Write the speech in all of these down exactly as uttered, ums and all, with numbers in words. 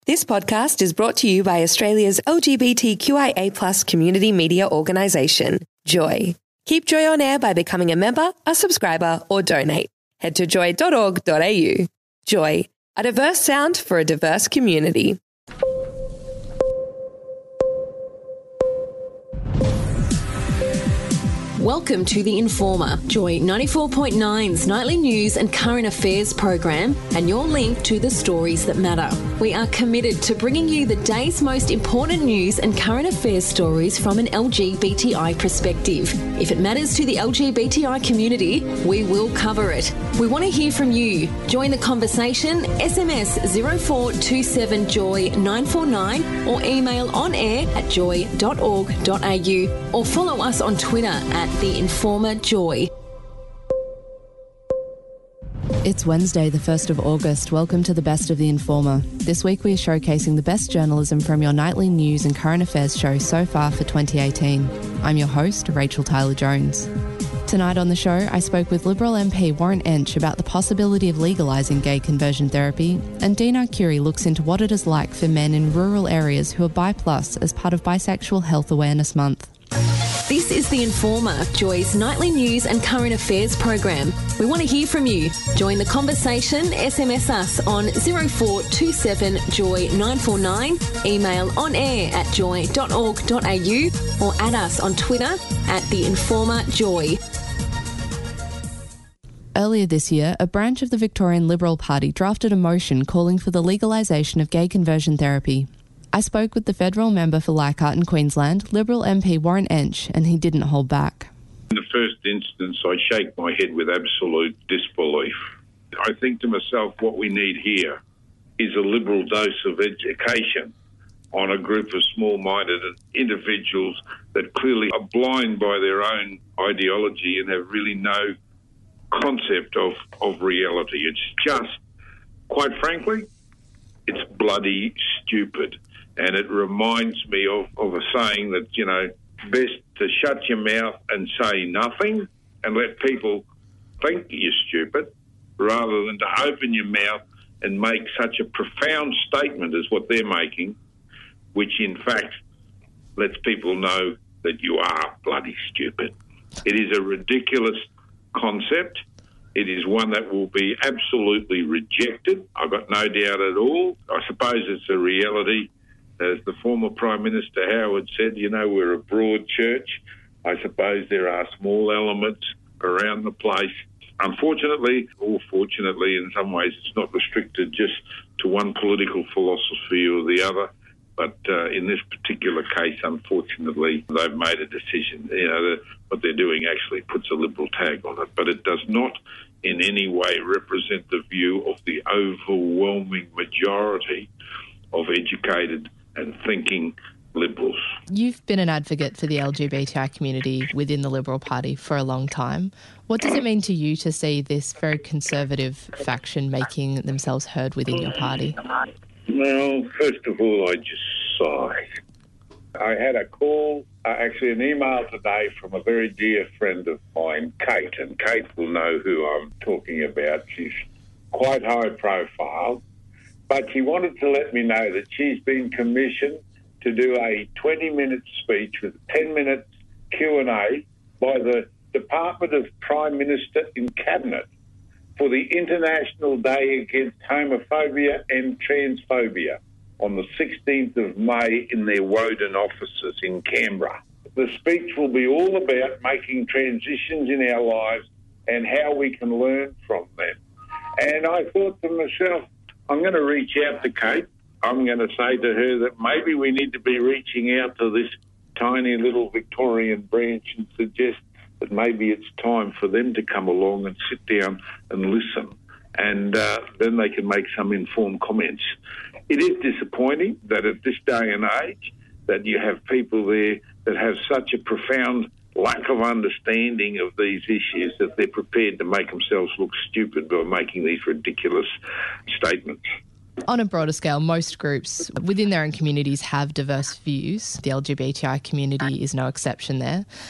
This podcast is brought to you by Australia's L G B T Q I A plus community media organisation, Joy. Keep Joy on air by becoming a member, a subscriber or donate. Head to joy dot org dot a u. Joy, a diverse sound for a diverse community. Welcome to The Informer, Joy ninety-four point nine's nightly news and current affairs program, and your link to the stories that matter. We are committed to bringing you the day's most important news and current affairs stories from an L G B T I perspective. If it matters to the L G B T I community, we will cover it. We want to hear from you. Join the conversation, S M S zero four two seven joy nine four nine or email on air at joy dot org dot a u or follow us on Twitter at The Informer Joy. It's Wednesday, the first of August. Welcome to the Best of The Informer. This week we are showcasing the best journalism from your nightly news and current affairs show so far for twenty eighteen. I'm your host, Rachel Tyler-Jones. Tonight on the show, I spoke with Liberal M P Warren Entsch about the possibility of legalising gay conversion therapy, and Dean Arcuri looks into what it is like for men in rural areas who are bi plus as part of Bisexual Health Awareness Month. This is The Informer, Joy's nightly news and current affairs program. We want to hear from you. Join the conversation, S M S us on zero four two seven joy nine four nine, email on air at joy dot org dot a u or add us on Twitter at The Informer Joy. Earlier this year, a branch of the Victorian Liberal Party drafted a motion calling for the legalisation of gay conversion therapy. I spoke with the federal member for Leichhardt in Queensland, Liberal M P Warren Entsch, and he didn't hold back. In the first instance, I shake my head with absolute disbelief. I think to myself, what we need here is a liberal dose of education on a group of small-minded individuals that clearly are blind by their own ideology and have really no concept of, of reality. It's just, quite frankly, it's bloody stupid. And it reminds me of, of a saying that, you know, best to shut your mouth and say nothing and let people think you're stupid rather than to open your mouth and make such a profound statement as what they're making, which in fact lets people know that you are bloody stupid. It is a ridiculous concept. It is one that will be absolutely rejected. I've got no doubt at all. I suppose it's a reality. As the former Prime Minister Howard said, you know, we're a broad church. I suppose there are small elements around the place. Unfortunately, or fortunately, in some ways, it's not restricted just to one political philosophy or the other. But uh, in this particular case, unfortunately, they've made a decision. You know, the, what they're doing actually puts a Liberal tag on it. But it does not in any way represent the view of the overwhelming majority of educated and thinking Liberals. You've been an advocate for the L G B T I community within the Liberal Party for a long time. What does it mean to you to see this very conservative faction making themselves heard within your party? Well, first of all, I just sigh. I had a call, uh, actually an email today from a very dear friend of mine, Kate, and Kate will know who I'm talking about. She's quite high profile. But she wanted to let me know that she's been commissioned to do a twenty-minute speech with ten minutes Q and A by the Department of Prime Minister in Cabinet for the International Day Against Homophobia and Transphobia on the sixteenth of May in their Woden offices in Canberra. The speech will be all about making transitions in our lives and how we can learn from them. And I thought to myself, I'm going to reach out to Kate. I'm going to say to her that maybe we need to be reaching out to this tiny little Victorian branch and suggest that maybe it's time for them to come along and sit down and listen. And uh, then they can make some informed comments. It is disappointing that at this day and age that you have people there that have such a profound lack of understanding of these issues that they're prepared to make themselves look stupid by making these ridiculous statements. On a broader scale, most groups within their own communities have diverse views. The L G B T I community is no exception there.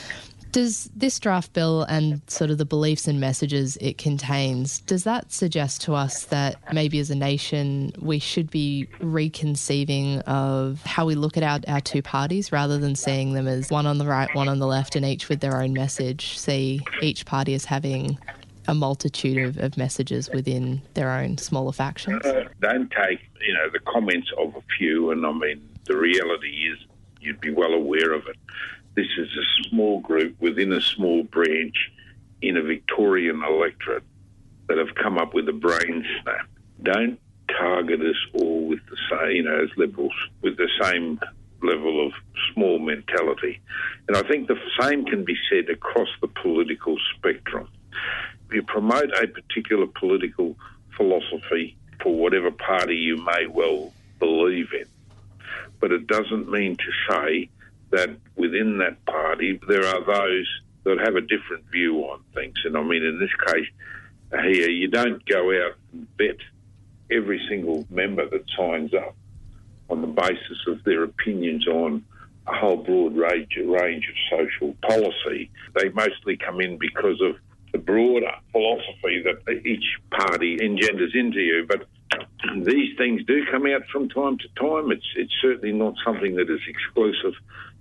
Does this draft bill and sort of the beliefs and messages it contains, does that suggest to us that maybe as a nation we should be reconceiving of how we look at our, our two parties rather than seeing them as one on the right, one on the left, and each with their own message, see each party as having a multitude of, of messages within their own smaller factions? Uh, don't take, you know, the comments of a few, and I mean, the reality is you'd be well aware of it. This is a small group within a small branch in a Victorian electorate that have come up with a brain snap. Don't target us all with the same, you know, as Liberals, with the same level of small mentality. And I think the same can be said across the political spectrum. If you promote a particular political philosophy for whatever party you may well believe in, but it doesn't mean to say that within that party there are those that have a different view on things. And I mean, in this case here, you don't go out and vet every single member that signs up on the basis of their opinions on a whole broad range, range of social policy. They mostly come in because of the broader philosophy that each party engenders into you. But these things do come out from time to time. It's, it's certainly not something that is exclusive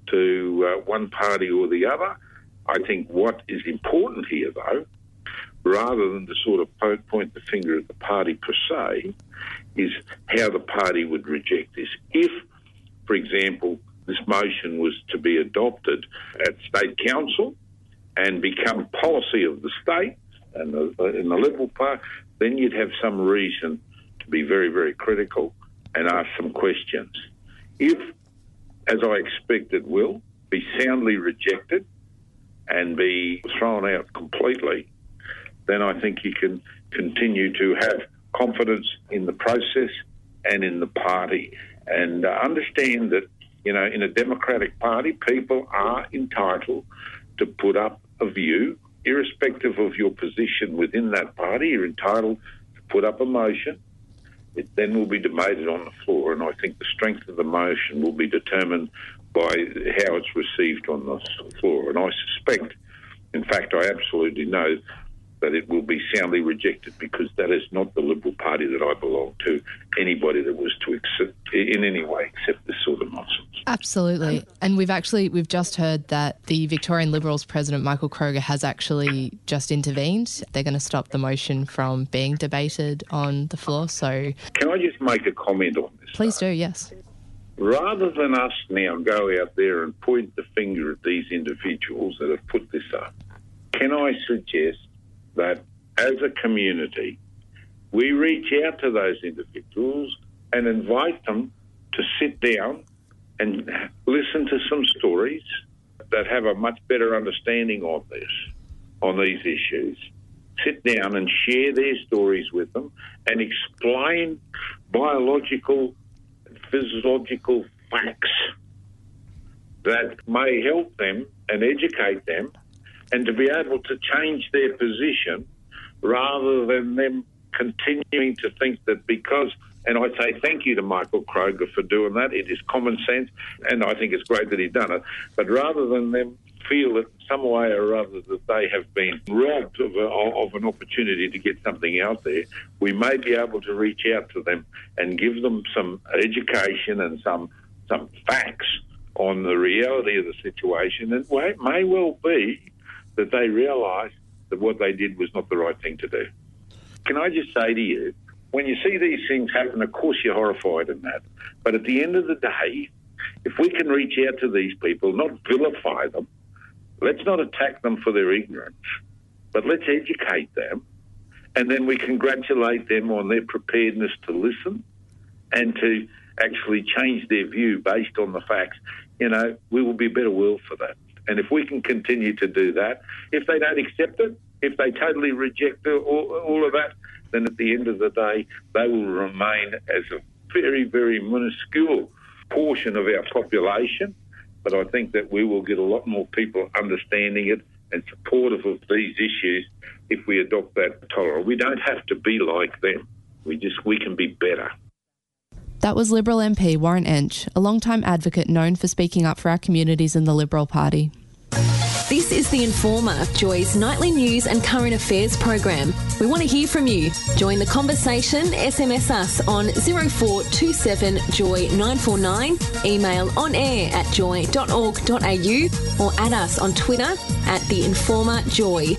to uh, one party or the other. I think what is important here, though, rather than to sort of point the finger at the party per se, is how the party would reject this. If, for example, this motion was to be adopted at State Council and become policy of the state and the, in the Liberal Party, then you'd have some reason to be very, very critical and ask some questions. If, as I expect it will, be soundly rejected and be thrown out completely, then I think you can continue to have confidence in the process and in the party, and uh, understand that, you know, in a democratic party, people are entitled to put up a view, irrespective of your position within that party. You're entitled to put up a motion. It then will be debated on the floor, and I think the strength of the motion will be determined by how it's received on the floor. And I suspect, in fact, I absolutely know that it will be soundly rejected, because that is not the Liberal Party that I belong to. Anybody that was to accept, in any way, accept this sort of nonsense. Absolutely. And we've actually, we've just heard that the Victorian Liberals President Michael Kroger has actually just intervened. They're going to stop the motion from being debated on the floor. So, can I just make a comment on this? Please do, yes. Rather than us now go out there and point the finger at these individuals that have put this up, can I suggest that as a community, we reach out to those individuals and invite them to sit down and listen to some stories that have a much better understanding of this, on these issues. Sit down and share their stories with them and explain biological and physiological facts that may help them and educate them, and to be able to change their position rather than them continuing to think that because, and I say thank you to Michael Kroger for doing that, it is common sense, and I think it's great that he's done it, but rather than them feel that some way or other that they have been robbed of, a, of an opportunity to get something out there, we may be able to reach out to them and give them some education and some some facts on the reality of the situation, and well, it may well be that they realise that what they did was not the right thing to do. Can I just say to you, when you see these things happen, of course you're horrified in that, but at the end of the day, if we can reach out to these people, not vilify them, let's not attack them for their ignorance, but let's educate them, and then we congratulate them on their preparedness to listen and to actually change their view based on the facts. You know, we will be a better world for that. And if we can continue to do that, if they don't accept it, if they totally reject all, all of that, then at the end of the day, they will remain as a very, very minuscule portion of our population. But I think that we will get a lot more people understanding it and supportive of these issues if we adopt that tolerance. We don't have to be like them. We just, we can be better. That was Liberal M P Warren Entsch, a long-time advocate known for speaking up for our communities in the Liberal Party. This is The Informer, Joy's nightly news and current affairs program. We want to hear from you. Join the conversation. S M S us on zero four two seven joy nine four nine, email on air at joy dot org dot a u or add us on Twitter at The Informer Joy.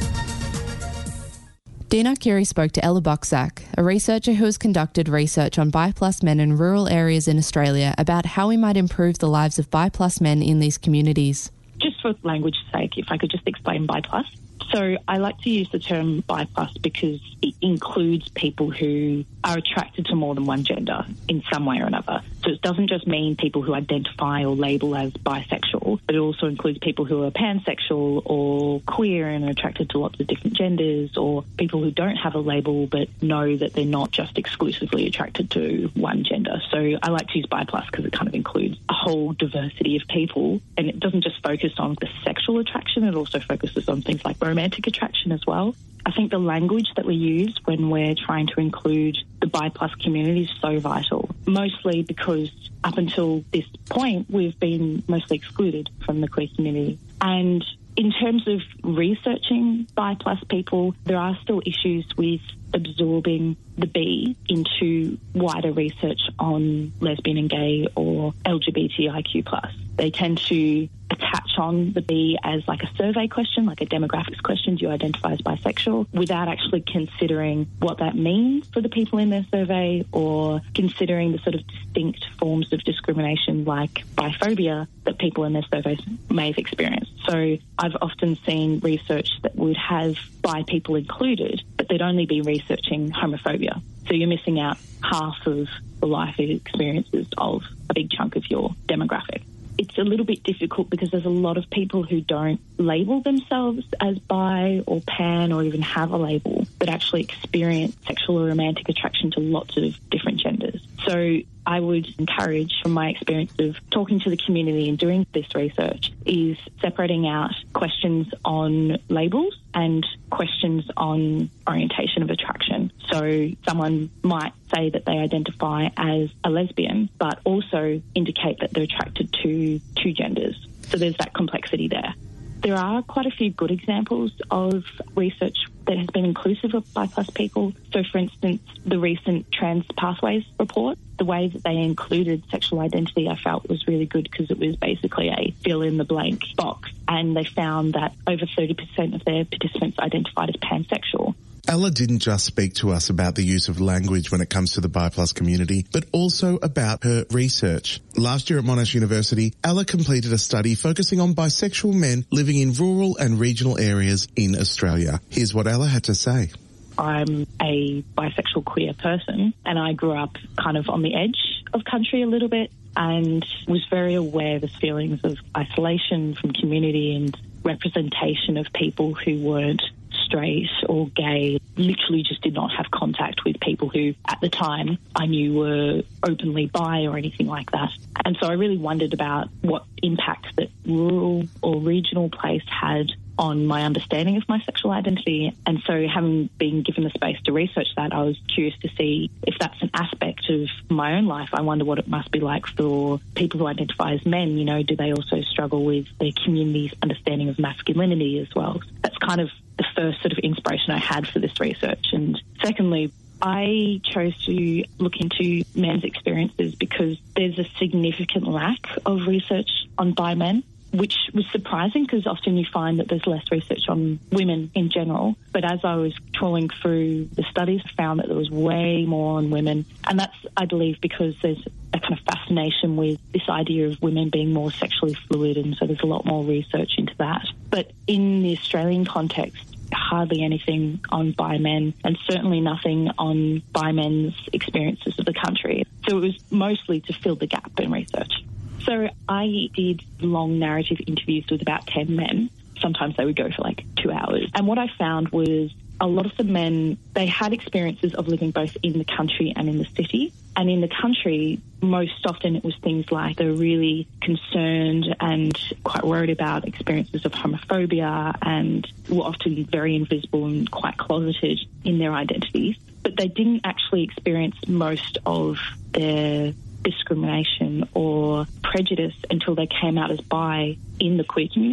Dina Curie spoke to Ella Boxack, a researcher who has conducted research on bi plus men in rural areas in Australia, about how we might improve the lives of bi plus men in these communities. Just for language's sake, if I could just explain bi plus. So I like to use the term bi plus because it includes people who are attracted to more than one gender in some way or another. So it doesn't just mean people who identify or label as bisexual, but it also includes people who are pansexual or queer and are attracted to lots of different genders, or people who don't have a label but know that they're not just exclusively attracted to one gender. So I like to use bi plus because it kind of includes a whole diversity of people, and it doesn't just focus on the sexual attraction, it also focuses on things like romantic attraction as well. I think the language that we use when we're trying to include the bi plus community is so vital, mostly because up until this point we've been mostly excluded from the queer community. And in terms of researching bi plus people, there are still issues with absorbing the B into wider research on lesbian and gay or L G B T I Q plus. They tend to attach on the B as like a survey question, like a demographics question, do you identify as bisexual, without actually considering what that means for the people in their survey, or considering the sort of distinct forms of discrimination like biphobia that people in their surveys may have experienced. So I've often seen research that would have bi people included, but they'd only be researching homophobia. So you're missing out half of the life experiences of a big chunk of your demographic. It's a little bit difficult because there's a lot of people who don't label themselves as bi or pan or even have a label, but actually experience sexual or romantic attraction to lots of different genders. So I would encourage, from my experience of talking to the community and doing this research, is separating out questions on labels and questions on orientation of attraction. So someone might say that they identify as a lesbian, but also indicate that they're attracted to two genders. So there's that complexity there. There are quite a few good examples of research that has been inclusive of bi plus people. So, for instance, the recent Trans Pathways report, the way that they included sexual identity I felt was really good because it was basically a fill-in-the-blank box, and they found that over thirty percent of their participants identified as pansexual. Ella didn't just speak to us about the use of language when it comes to the bi plus community, but also about her research. Last year at Monash University, Ella completed a study focusing on bisexual men living in rural and regional areas in Australia. Here's what Ella had to say. I'm a bisexual queer person, and I grew up kind of on the edge of country a little bit and was very aware of the feelings of isolation from community and representation of people who weren't straight or gay, literally just did not have contact with people who at the time I knew were openly bi or anything like that. And so I really wondered about what impact that rural or regional place had on my understanding of my sexual identity. And so having been given the space to research that, I was curious to see if that's an aspect of my own life. I wonder what it must be like for people who identify as men. You know, do they also struggle with their community's understanding of masculinity as well? That's kind of the first sort of inspiration I had for this research. And secondly, I chose to look into men's experiences because there's a significant lack of research on bi men, which was surprising because often you find that there's less research on women in general. But as I was trawling through the studies, I found that there was way more on women. And that's, I believe, because there's a kind of fascination with this idea of women being more sexually fluid, and so there's a lot more research into that. But in the Australian context, hardly anything on bi men, and certainly nothing on bi men's experiences of the country. So it was mostly to fill the gap in research. So I did long narrative interviews with about ten men. Sometimes they would go for like two hours. And what I found was a lot of the men, they had experiences of living both in the country and in the city. And in the country, most often it was things like they're really concerned and quite worried about experiences of homophobia, and were often very invisible and quite closeted in their identities. But they didn't actually experience most of their discrimination or prejudice until they came out as bi in the queer community.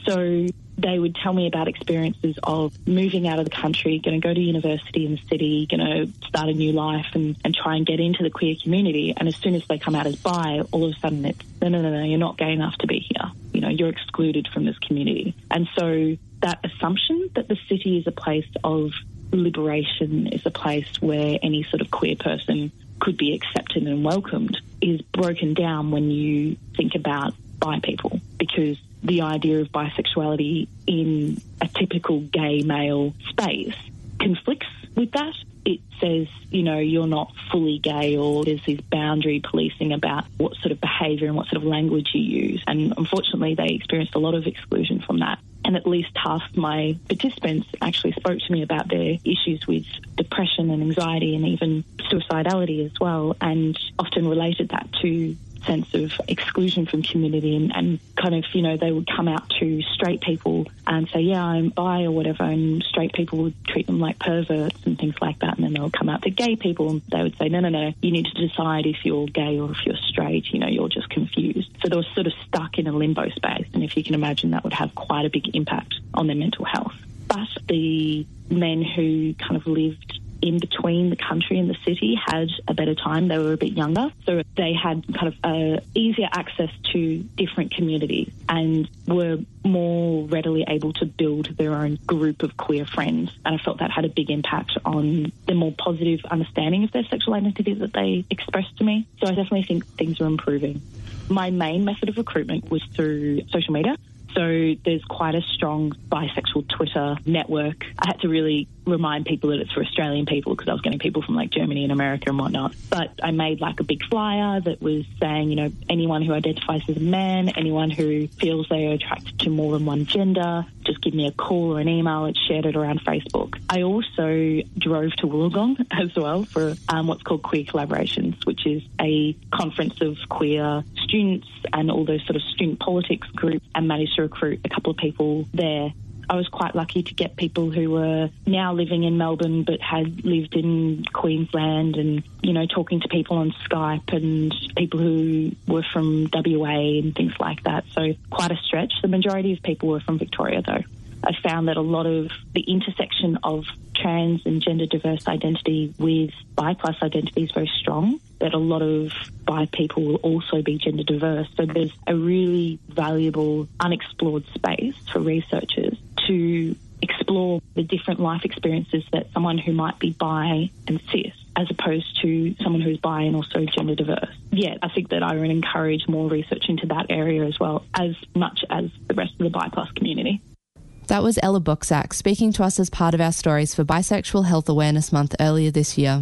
So they would tell me about experiences of moving out of the country, going to go to university in the city, going to start a new life and, and try and get into the queer community. And as soon as they come out as bi, all of a sudden it's, no, no, no, no, you're not gay enough to be here. You know, you're excluded from this community. And so that assumption that the city is a place of liberation, is a place where any sort of queer person could be accepted and welcomed, is broken down when you think about bi people, because the idea of bisexuality in a typical gay male space conflicts with that. It says, you know, you're not fully gay, or there's this boundary policing about what sort of behaviour and what sort of language you use. And unfortunately, they experienced a lot of exclusion from that. And at least half my participants actually spoke to me about their issues with depression and anxiety and even suicidality as well, and often related that to sense of exclusion from community, and, and kind of, you know, they would come out to straight people and say, yeah, I'm bi or whatever, and straight people would treat them like perverts and things like that. And then they'll come out to gay people and they would say, no, no, no, you need to decide if you're gay or if you're straight, you know, you're just confused. So they were sort of stuck in a limbo space. And if you can imagine, that would have quite a big impact on their mental health. But the men who kind of lived in between the country and the city had a better time. They were a bit younger, so they had kind of uh, easier access to different communities and were more readily able to build their own group of queer friends. And I felt that had a big impact on the more positive understanding of their sexual identity that they expressed to me. So I definitely think things are improving. My main method of recruitment was through social media. So there's quite a strong bisexual Twitter network. I had to really remind people that it's for Australian people, because I was getting people from like Germany and America and whatnot. But I made like a big flyer that was saying, you know, anyone who identifies as a man, anyone who feels they are attracted to more than one gender, just give me a call or an email. It's shared it around Facebook. I also drove to Wollongong as well for um, what's called Queer Collaborations, which is a conference of queer students and all those sort of student politics groups, and managed to recruit a couple of people there. I was quite lucky to get people who were now living in Melbourne but had lived in Queensland, and, you know, talking to people on Skype, and people who were from W A and things like that. So quite a stretch. The majority of people were from Victoria, though. I found that a lot of the intersection of trans and gender diverse identity with bi plus identity is very strong, that a lot of bi people will also be gender diverse. So there's a really valuable unexplored space for researchers to explore the different life experiences that someone who might be bi and cis, as opposed to someone who's bi and also gender diverse. Yeah, I think that I would encourage more research into that area as well, as much as the rest of the bi plus community. That was Ella Booksack speaking to us as part of our stories for Bisexual Health Awareness Month earlier this year.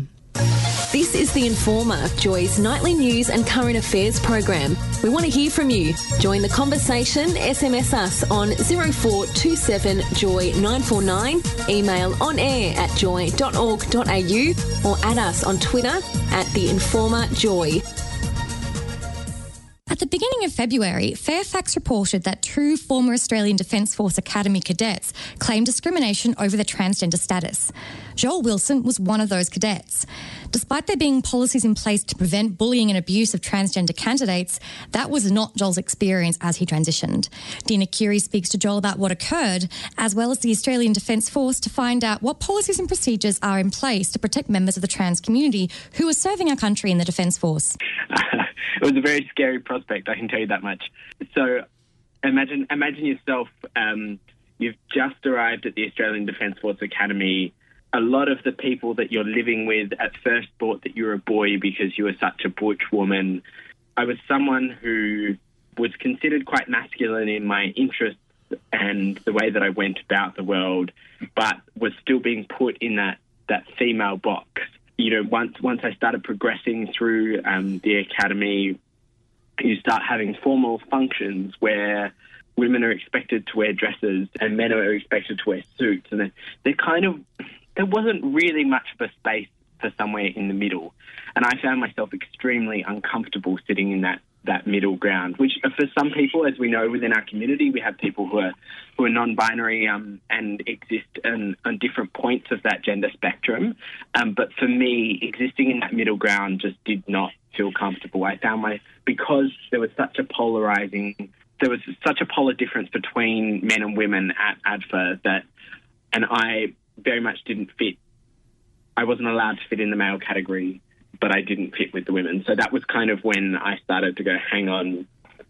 This is The Informer, Joy's nightly news and current affairs program. We want to hear from you. Join the conversation, S M S us on zero four two seven joy nine four nine, email on air at joy dot org dot a u, or add us on Twitter at The Informer Joy. At the beginning of February, Fairfax reported that two former Australian Defence Force Academy cadets claimed discrimination over their transgender status. Joel Wilson was one of those cadets. Despite there being policies in place to prevent bullying and abuse of transgender candidates, that was not Joel's experience as he transitioned. Dina Curie speaks to Joel about what occurred, as well as the Australian Defence Force, to find out what policies and procedures are in place to protect members of the trans community who are serving our country in the Defence Force. It was a very scary prospect, I can tell you that much. So imagine imagine yourself, um, you've just arrived at the Australian Defence Force Academy. A lot of the people that you're living with at first thought that you were a boy because you were such a butch woman. I was someone who was considered quite masculine in my interests and the way that I went about the world, but was still being put in that, that female box. You know, once once I started progressing through um, the academy, you start having formal functions where women are expected to wear dresses and men are expected to wear suits. And they're, they're kind of, there wasn't really much of a space for somewhere in the middle. And I found myself extremely uncomfortable sitting in that, that middle ground, which for some people, as we know within our community, we have people who are who are non-binary um, and exist on, on different points of that gender spectrum. Um, but for me, existing in that middle ground just did not feel comfortable. I found my, because there was such a polarising there was such a polar difference between men and women at A D F A that, and I very much didn't fit. I wasn't allowed to fit in the male category, but I didn't fit with the women. So that was kind of when I started to go, hang on,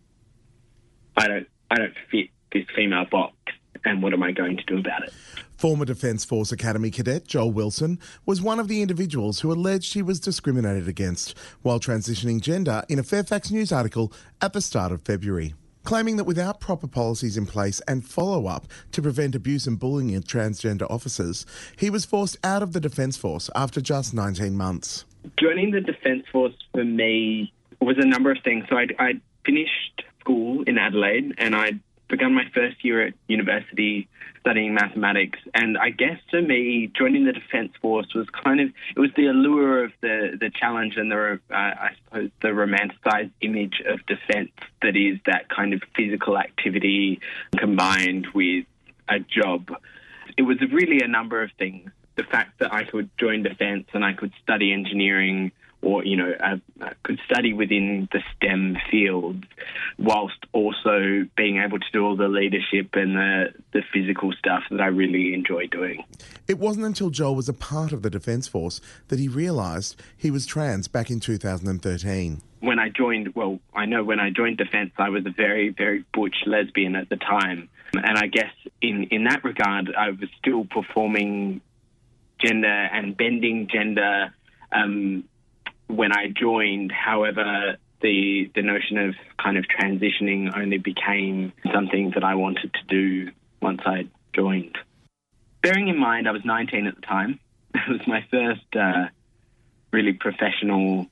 I don't, I don't fit this female box, and what am I going to do about it? Former Defence Force Academy cadet Joel Wilson was one of the individuals who alleged he was discriminated against while transitioning gender in a Fairfax News article at the start of February, claiming that without proper policies in place and follow-up to prevent abuse and bullying of transgender officers, he was forced out of the Defence Force after just nineteen months. Joining the Defence Force for me was a number of things. So I'd, I'd finished school in Adelaide and I'd begun my first year at university studying mathematics. And I guess for me, joining the Defence Force was kind of, it was the allure of the, the challenge and the, uh, I suppose, the romanticised image of defence that is that kind of physical activity combined with a job. It was really a number of things. The fact that I could join defence and I could study engineering or, you know, I, I could study within the STEM fields whilst also being able to do all the leadership and the, the physical stuff that I really enjoy doing. It wasn't until Joel was a part of the Defence Force that he realised he was trans back in two thousand thirteen. When I joined, well, I know when I joined Defence, I was a very, very butch lesbian at the time. And I guess in, in that regard, I was still performing gender and bending gender um, when I joined. However, the the notion of kind of transitioning only became something that I wanted to do once I joined. Bearing in mind I was nineteen at the time, it was my first uh, really professional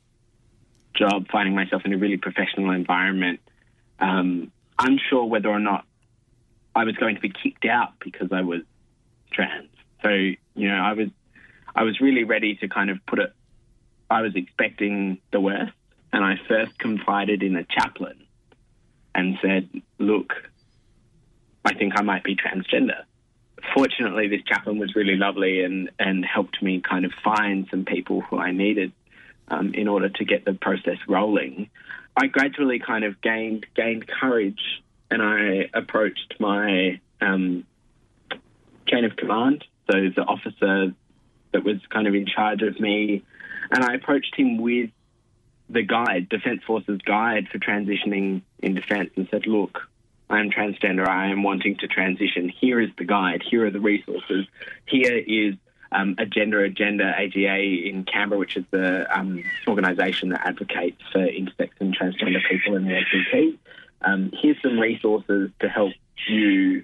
job, finding myself in a really professional environment, um, unsure whether or not I was going to be kicked out because I was trans. So, you know, I was I was really ready to kind of put it, I was expecting the worst, and I first confided in a chaplain and said, look, I think I might be transgender. Fortunately, this chaplain was really lovely and, and helped me kind of find some people who I needed um, in order to get the process rolling. I gradually kind of gained gained courage, and I approached my um, chain of command, so the officer that was kind of in charge of me, and I approached him with the guide, Defence Force's guide for transitioning in defence, and said, look, I am transgender, I am wanting to transition. Here is the guide, here are the resources. Here is um, Agenda Agenda A G A in Canberra, which is the um, organisation that advocates for intersex and transgender people in the A C T. Um, here's some resources to help you,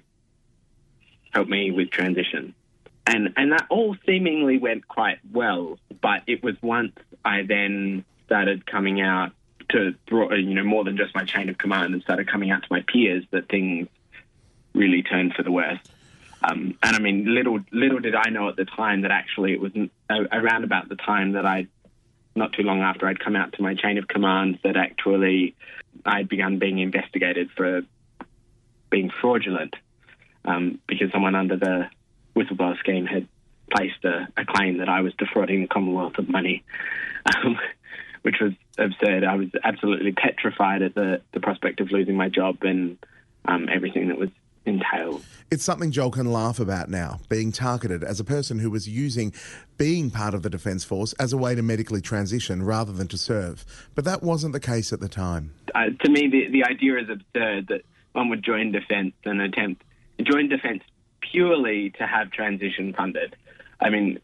help me with transition. And and that all seemingly went quite well, but it was once I then started coming out to, you know, more than just my chain of command and started coming out to my peers that things really turned for the worst. Um, and I mean, little little did I know at the time that actually it was around about the time that I, not too long after I'd come out to my chain of command, that actually I'd begun being investigated for being fraudulent um, because someone under the whistleblower scheme had placed a, a claim that I was defrauding the Commonwealth of money, um, which was absurd. I was absolutely petrified at the, the prospect of losing my job and um, everything that was entailed. It's something Joel can laugh about now, being targeted as a person who was using being part of the Defence Force as a way to medically transition rather than to serve. But that wasn't the case at the time. Uh, to me, the, the idea is absurd that one would join Defence and attempt join Defence purely to have transition funded. I mean,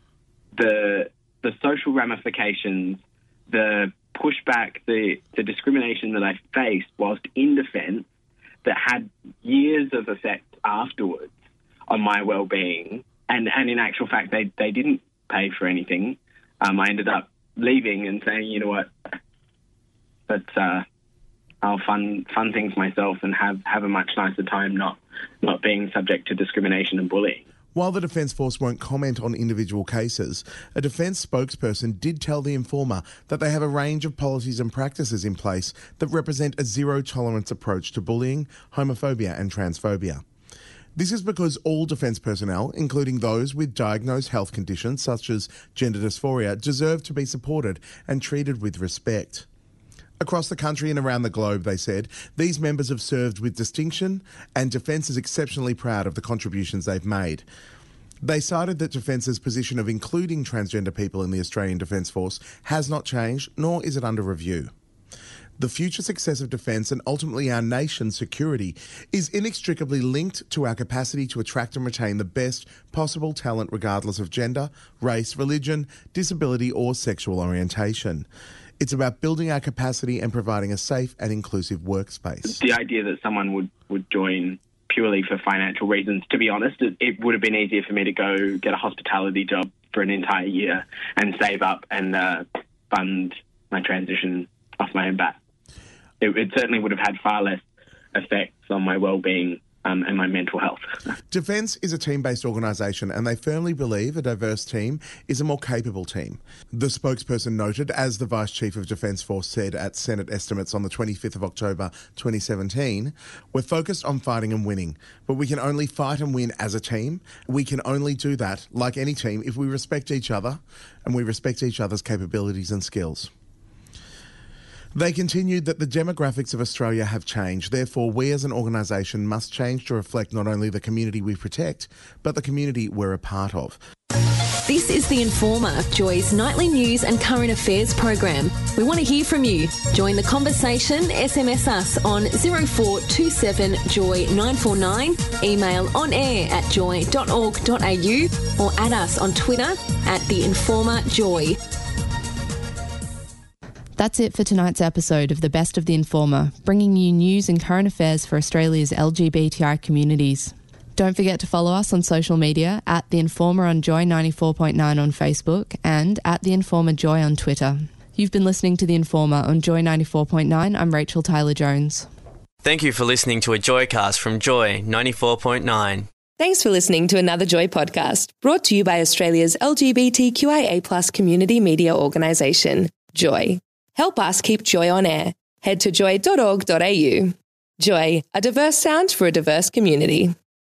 the the social ramifications, the pushback, the, the discrimination that I faced whilst in defence that had years of effect afterwards on my well-being, and, and in actual fact, they, they didn't pay for anything. Um, I ended up leaving and saying, you know what, but uh, I'll fund fund things myself and have, have a much nicer time not not being subject to discrimination and bullying. While the Defence Force won't comment on individual cases, a Defence spokesperson did tell the Informer that they have a range of policies and practices in place that represent a zero-tolerance approach to bullying, homophobia and transphobia. This is because all Defence personnel, including those with diagnosed health conditions such as gender dysphoria, deserve to be supported and treated with respect. Across the country and around the globe, they said, these members have served with distinction and Defence is exceptionally proud of the contributions they've made. They cited that Defence's position of including transgender people in the Australian Defence Force has not changed, nor is it under review. The future success of Defence and ultimately our nation's security is inextricably linked to our capacity to attract and retain the best possible talent regardless of gender, race, religion, disability or sexual orientation. It's about building our capacity and providing a safe and inclusive workspace. The idea that someone would, would join purely for financial reasons, to be honest, it, it would have been easier for me to go get a hospitality job for an entire year and save up and uh, fund my transition off my own bat. It, it certainly would have had far less effects on my well-being um, and my mental health. Defence is a team-based organisation and they firmly believe a diverse team is a more capable team. The spokesperson noted, as the Vice Chief of Defence Force said at Senate estimates on the twenty-fifth of October twenty seventeen, we're focused on fighting and winning, but we can only fight and win as a team. We can only do that, like any team, if we respect each other and we respect each other's capabilities and skills. They continued that the demographics of Australia have changed. Therefore, we as an organisation must change to reflect not only the community we protect, but the community we're a part of. This is The Informer, Joy's nightly news and current affairs program. We want to hear from you. Join the conversation, S M S us on zero four two seven joy nine four nine, email on air at joy dot org dot a u or add us on Twitter at The Informer Joy. That's it for tonight's episode of The Best of The Informer, bringing you news and current affairs for Australia's L G B T I communities. Don't forget to follow us on social media at The Informer on Joy ninety-four point nine on Facebook and at The Informer Joy on Twitter. You've been listening to The Informer on Joy ninety-four point nine. I'm Rachel Tyler-Jones. Thank you for listening to a Joycast from Joy ninety-four point nine. Thanks for listening to another Joy podcast, brought to you by Australia's L G B T Q I A plus community media organisation, Joy. Help us keep Joy on air. Head to joy dot org dot a u. Joy, a diverse sound for a diverse community.